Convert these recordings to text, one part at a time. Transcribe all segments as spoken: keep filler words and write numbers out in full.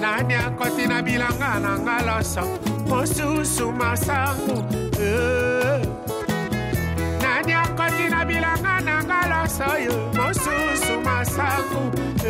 Nanya kotina bilanga nangaloso mosusu masangu Nanya kotina bilanga nangaloso mosusu masangu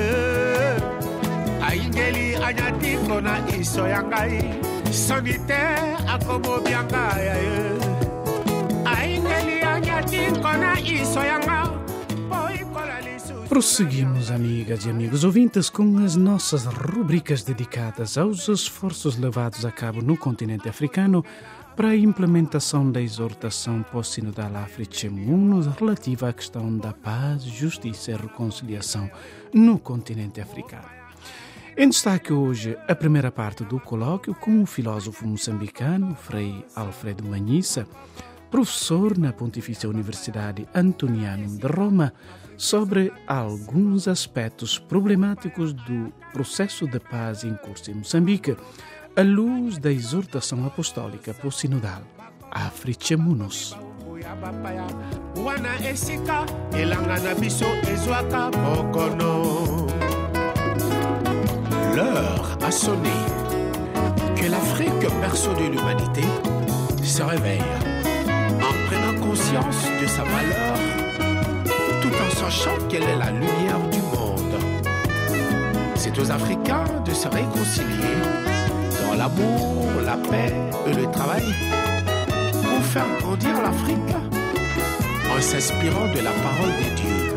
Aingeli anyatiko na iso yangai Sonite akomo biangaya Aingeli anyatiko na iso yangai Prosseguimos, amigas e amigos ouvintes, com as nossas rubricas dedicadas aos esforços levados a cabo no continente africano para a implementação da exortação pós-sinodal Africhemuno relativa à questão da paz, justiça e reconciliação no continente africano. Em destaque hoje a primeira parte do colóquio com o filósofo moçambicano Frei Alfredo Manhissa, professor na Pontifícia Universidade Antonianum de Roma, sobre alguns aspectos problemáticos do processo de paz em curso em Moçambique, à luz da exortação apostólica pós-sinodal Africhemunos. L'heure a sonné. Que l'Afrique, berceau de l'humanité, se réveille en prenant conscience de sa valeur tout en sachant qu'elle est la lumière du monde. C'est aux Africains de se réconcilier dans l'amour, la paix et le travail pour faire grandir l'Afrique en s'inspirant de la parole de Dieu.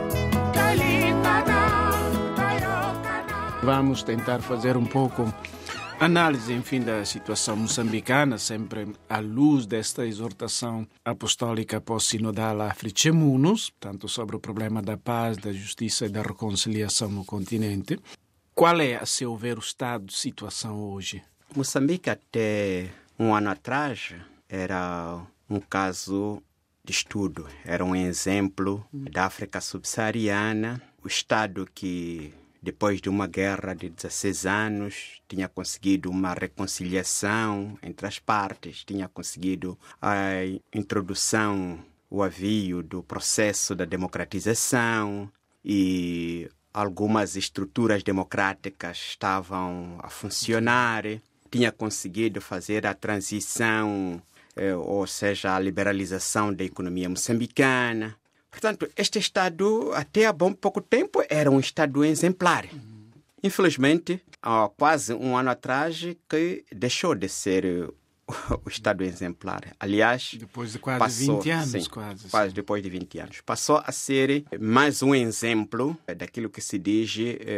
Vamos tentar fazer um pouco análise, enfim, da situação moçambicana, sempre à luz desta exortação apostólica pós-sinodal Africhemunos, tanto sobre o problema da paz, da justiça e da reconciliação no continente. Qual é, a seu ver, o estado de situação hoje? Moçambique, até um ano atrás, era um caso de estudo, era um exemplo da África subsaariana, o Estado que, depois de uma guerra de dezesseis anos, tinha conseguido uma reconciliação entre as partes, tinha conseguido a introdução, o avio do processo da democratização e algumas estruturas democráticas estavam a funcionar, tinha conseguido fazer a transição, eh, ou seja, a liberalização da economia moçambicana. Portanto, este Estado, até há bom pouco tempo, era um Estado exemplar. Infelizmente, há quase um ano atrás, que deixou de ser o Estado exemplar. Aliás, depois de quase passou, vinte anos, sim, quase. quase sim. depois de vinte anos. Passou a ser mais um exemplo daquilo que se diz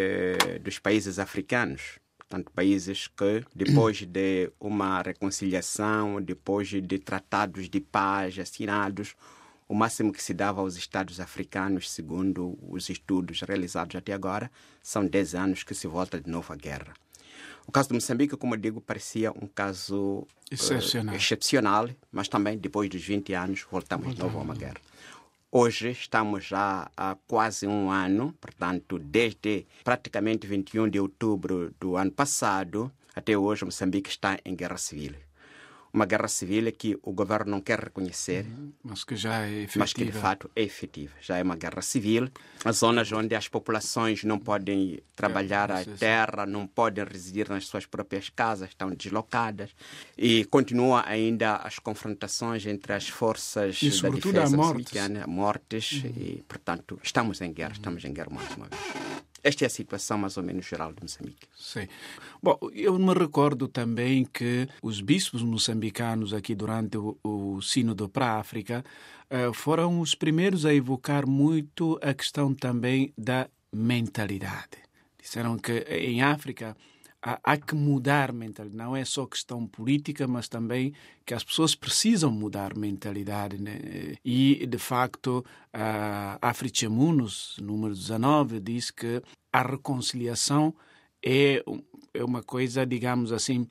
eh, dos países africanos. Portanto, países que, depois de uma reconciliação, depois de tratados de paz assinados, o máximo que se dava aos Estados africanos, segundo os estudos realizados até agora, são dez anos que se volta de novo à guerra. O caso de Moçambique, como eu digo, parecia um caso excepcional, uh, excepcional mas também, depois dos vinte anos, voltamos de novo a uma guerra. Hoje estamos já há quase um ano, portanto, desde praticamente vinte e um de outubro do ano passado, até hoje Moçambique está em guerra civil. Uma guerra civil que o governo não quer reconhecer, uhum, mas que já é efetiva. Mas que, de fato, é efetiva. Já é uma guerra civil. As zonas onde as populações não podem trabalhar a terra, não podem residir nas suas próprias casas, estão deslocadas. E continua ainda as confrontações entre as forças e, da defesa mortes. moçambicana, mortes. Uhum. E, portanto, estamos em guerra, uhum. estamos em guerra mais uma vez. Esta é a situação mais ou menos geral de Moçambique. Sim. Bom, eu me recordo também que os bispos moçambicanos aqui durante o, o Sínodo para a África uh, foram os primeiros a evocar muito a questão também da mentalidade. Disseram que em África há, há que mudar mentalidade. Não é só questão política, mas também que as pessoas precisam mudar mentalidade, né? E, de facto, a Africhemunos, número dezanove, diz que a reconciliação é, é uma coisa, digamos assim,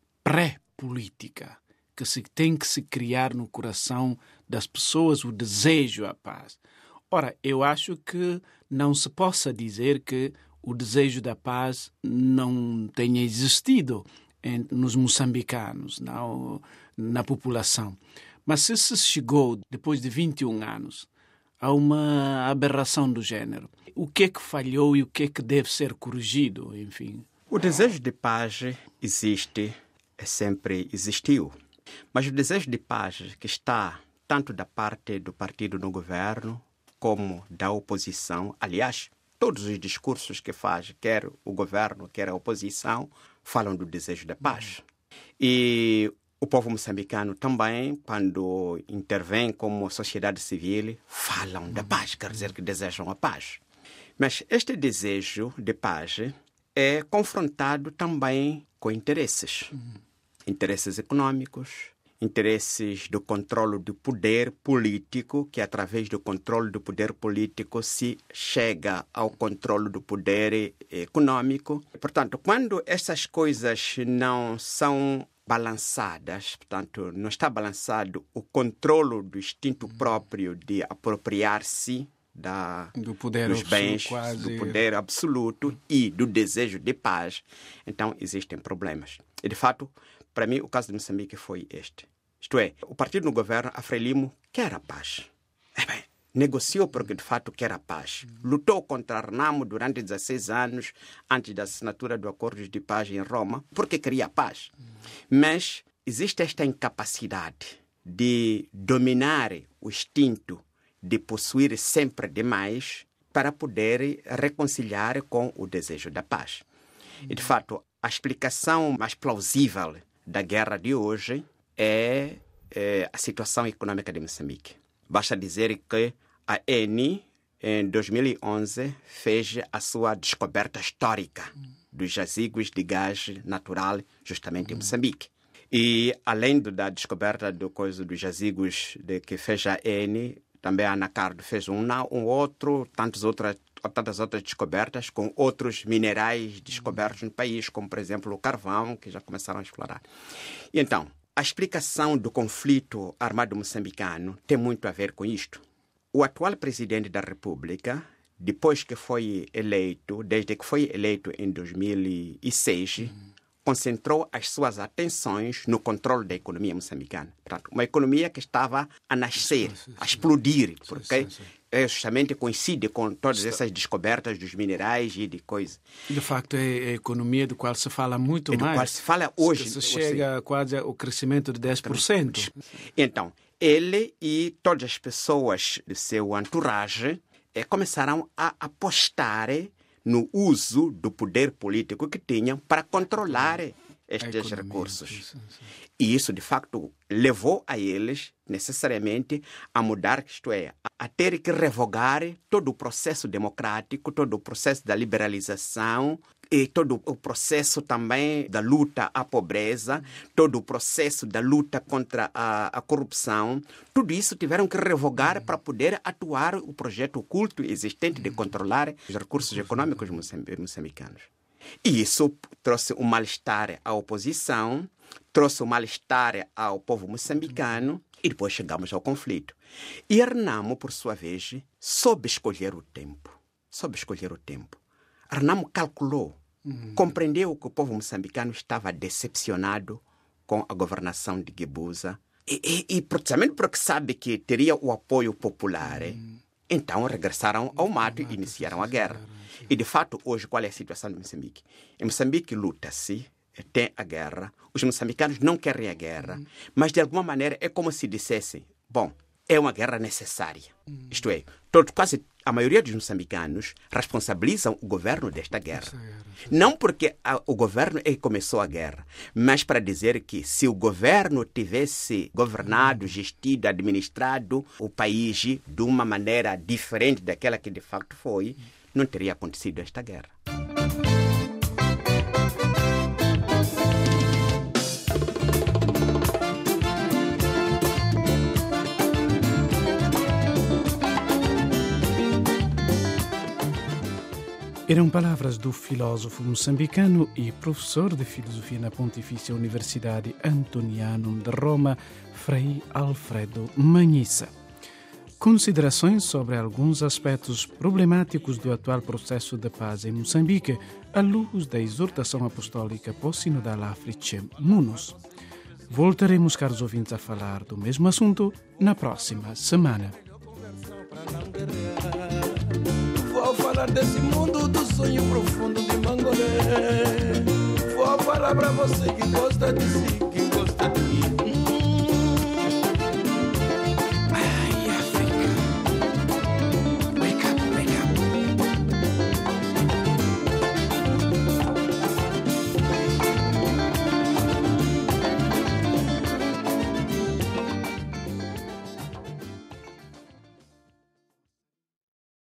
pré-política, que se tem que se criar no coração das pessoas o desejo à paz. Ora, eu acho que não se possa dizer que o desejo da paz não tenha existido em, nos moçambicanos, não, na população. Mas se se chegou, depois de vinte e um anos, a uma aberração do género, o que é que falhou e o que é que deve ser corrigido, enfim? O desejo de paz existe, sempre existiu. Mas o desejo de paz que está tanto da parte do partido no governo como da oposição, aliás, todos os discursos que faz, quer o governo, quer a oposição, falam do desejo da paz. E o povo moçambicano também, quando intervém como sociedade civil, falam da paz, quer dizer que desejam a paz. Mas este desejo de paz é confrontado também com interesses. Interesses econômicos, interesses do controle do poder político, que através do controle do poder político se chega ao controle do poder econômico. Portanto, quando essas coisas não são balançadas, portanto, não está balançado o controle do instinto próprio de apropriar-se da, do poder dos bens, quase... do poder absoluto e do desejo de paz, então existem problemas. E, de fato, para mim, o caso de Moçambique foi este. Isto é, o partido no governo, a Frelimo, quer a paz. É bem, negociou porque, de fato, quer a paz. Lutou contra a Renamo durante dezesseis anos, antes da assinatura do Acordo de Paz em Roma, porque queria a paz. Mas existe esta incapacidade de dominar o instinto de possuir sempre demais para poder reconciliar com o desejo da paz. E, de fato, a explicação mais plausível da guerra de hoje é, é a situação econômica de Moçambique. Basta dizer que a Eni, em dois mil e onze, fez a sua descoberta histórica dos jazigos de gás natural justamente em Moçambique. E, além do, da descoberta do coisa dos jazigos de que fez a Eni, também a Anacardo fez um, um outro, tantas outras, tantas outras descobertas com outros minerais descobertos no país, como, por exemplo, o carvão, que já começaram a explorar. E, então, a explicação do conflito armado moçambicano tem muito a ver com isto. O atual presidente da República, depois que foi eleito, desde que foi eleito em dois mil e seis, uhum. concentrou as suas atenções no controle da economia moçambicana. Portanto, uma economia que estava a nascer, sim, sim, sim. a explodir, porque sim, sim, sim. É, justamente coincide com todas essas descobertas dos minerais e de coisas. De facto, é a economia do qual se fala muito é do mais. Do qual se fala hoje. Se, se chega quase ao crescimento de dez por cento. Então, ele e todas as pessoas de seu entourage é, começaram a apostar no uso do poder político que tinham para controlar estes recursos. Sim, sim. E isso, de facto, levou a eles, necessariamente, a mudar, isto é, a ter que revogar todo o processo democrático, todo o processo da liberalização e todo o processo também da luta à pobreza, todo o processo da luta contra a, a corrupção. Tudo isso tiveram que revogar para poder atuar o projeto oculto existente de controlar os recursos econômicos moçambicanos. E isso trouxe um mal-estar à oposição, trouxe um mal-estar ao povo moçambicano e depois chegamos ao conflito. E a Renamo, por sua vez, soube escolher o tempo. Soube escolher o tempo. A Renamo calculou, uhum. compreendeu que o povo moçambicano estava decepcionado com a governação de Guebuza e, e, e precisamente porque sabe que teria o apoio popular, uhum. então regressaram ao mato e iniciaram a guerra. E, de fato, hoje, qual é a situação de Moçambique? Em Moçambique, luta-se, tem a guerra, os moçambicanos não querem a guerra, mas, de alguma maneira, é como se dissessem, bom, é uma guerra necessária. Isto é, todo, quase a maioria dos moçambicanos responsabilizam o governo desta guerra. Não porque a, o governo é que começou a guerra, mas para dizer que se o governo tivesse governado, gestido, administrado o país de uma maneira diferente daquela que de facto foi, não teria acontecido esta guerra. Eram palavras do filósofo moçambicano e professor de filosofia na Pontifícia Universidade Antonianum de Roma, Frei Alfredo Manhissa. Considerações sobre alguns aspectos problemáticos do atual processo de paz em Moçambique, à luz da exortação apostólica pós-sinodal Africhem Munus. Voltaremos, caros ouvintes, a falar do mesmo assunto na próxima semana. Vou falar desse mundo do sonho profundo de Mangolé. falar pra você que gosta de si.